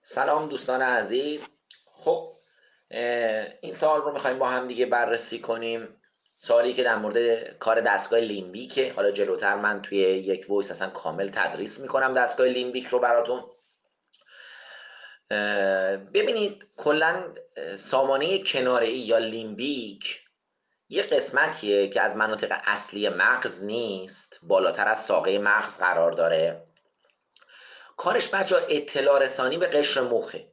سلام دوستان عزیز. خب این سوال رو میخوایم با هم دیگه بررسی کنیم. سوالی که در مورد کار دستگاه لیمبیکه. حالا جلوتر من توی یک وایس اصلا کامل تدریس میکنم دستگاه لیمبیک رو براتون. ببینید کلا سامانه کناره‌ای یا لیمبیک یه قسمتیه که از مناطق اصلی مغز نیست، بالاتر از ساقه مغز قرار داره. کارش بچه اطلاع رسانی به قشر مخه.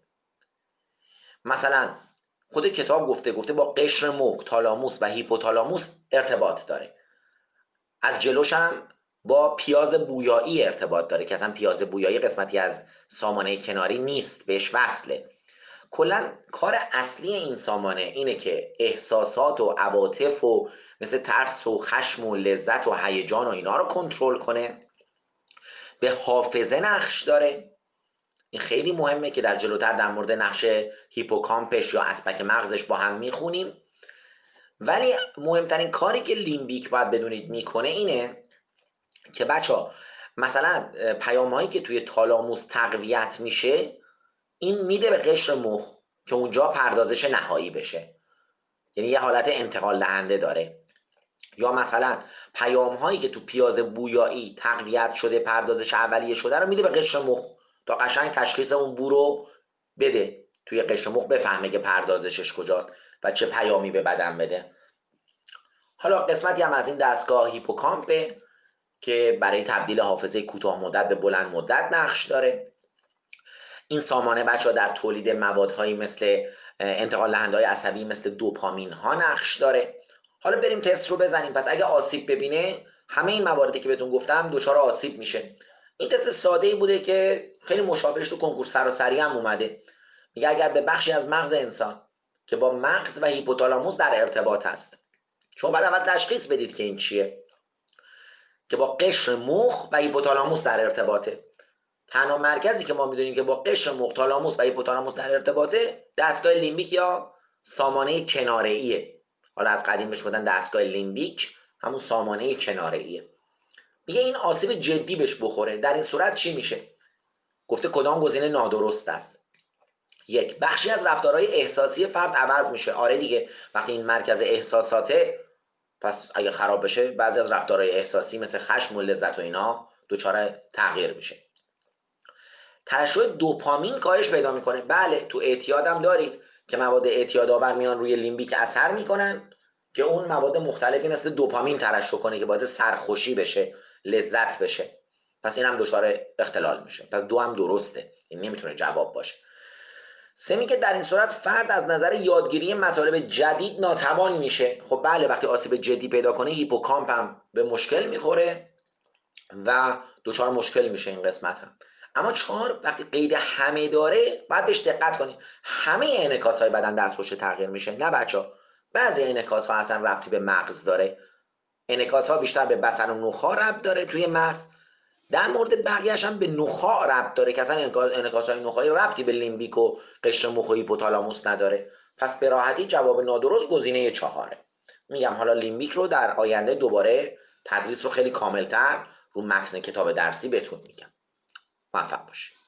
مثلا خود کتاب گفته با قشر مخ، تالاموس و هیپوتالاموس ارتباط داره. از جلوش هم با پیاز بویایی ارتباط داره که اصلا پیاز بویایی قسمتی از سامانه کناری نیست، بهش وصله. کلا کار اصلی این سامانه اینه که احساسات و عواطف و مثل ترس و خشم و لذت و هیجان و اینا رو کنترل کنه. به حافظه نقش داره. این خیلی مهمه که در جلوتر در مورد نقش هیپوکامپش یا اسپک مغزش با هم میخونیم. ولی مهمترین کاری که لیمبیک باید بدونید میکنه اینه که بچه مثلا پیام هایی که توی تالاموس تقویت میشه، این میده به قشر مخ که اونجا پردازش نهایی بشه، یعنی یه حالت انتقال دهنده داره. یا مثلا پیام هایی که تو پیاز بویایی تقویت شده، پردازش اولیه شده رو میده به قشر مخ تا قشنگ تشخیص اون بو رو بده، توی قشر مخ بفهمه که پردازشش کجاست و چه پیامی به بدن بده. حالا قسمتی هم از این دستگاه هیپوکامپه که برای تبدیل حافظه کوتاه مدت به بلند مدت نقش داره. این سامانه بچه ها در تولید موادهایی مثل انتقال دهنده های عصبی مثل دوپامین ها نقش داره. حالا بریم تست رو بزنیم. پس اگه آسیب ببینه، همه این مواردی که بهتون گفتم دچار آسیب میشه. این تست ساده ای بوده که خیلی مشابهش تو کنکور سراسری هم اومده. میگه اگر به بخشی از مغز انسان که با مغز و هیپوتالاموس در ارتباط هست، شما بعد اول تشخیص بدید که این چیه، که با قشر مخ و هیپوتالاموس در ارتباطه. تنها مرکزی که ما میدونیم که با قشر مخ، تالاموس و هیپوتالاموس در ارتباطه دستگاه لیمبیک یا سامانه کناره‌ایه. حالا از قدیم بهش گفتن دستگاه لیمبیک، همون سامانه کناره‌ایه. میگه این آسیب جدی بهش بخوره، در این صورت چی میشه؟ گفته کدام گزینه نادرست است. یک، بخشی از رفتارهای احساسی فرد عوض میشه. آره دیگه، وقتی این مرکز احساساته، پس اگه خراب بشه بعضی از رفتارهای احساسی مثل خشم و لذت و اینا دچار تغییر میشه. ترشح دوپامین کاهش پیدا میکنه. بله، تو اعتیادم دارید که مواد اعتیادآور میان روی لیمبیک اثر میکنن که اون مواد مختلفی مثل دوپامین ترشح کنه که باعث سرخوشی بشه، لذت بشه. پس این هم دچار اختلال میشه. پس دو هم درسته، این نمیتونه جواب باشه. سه، میگه در این صورت فرد از نظر یادگیری مطالب جدید ناتوان میشه. خب بله، وقتی آسیب جدی پیدا کنه هیپوکامپ هم به مشکل میخوره و دچار مشکل میشه این قسمت هم. اما چهار، وقتی قید همه داره باید بهش دقت کنید. همه انعکاس های بدن دستخوش تغییر میشه، نه بچه. بعضی انعکاس ها اصلا ربطی به مغز داره. انعکاس ها بیشتر به بصر و نخاع ربط داره توی مغز. در مورد بقیه‌اش هم به نخاع ربط داره که اصلا انعکاس های نخاعی ربطی به لیمبیک و قشر مخ و هیپوتالاموس نداره. پس به راحتی جواب نادرست گزینه 4. میگم حالا لیمبیک رو در آینده دوباره تدریس رو خیلی کاملتر رو متن کتاب درسی بهتون میگم. موفق باشید.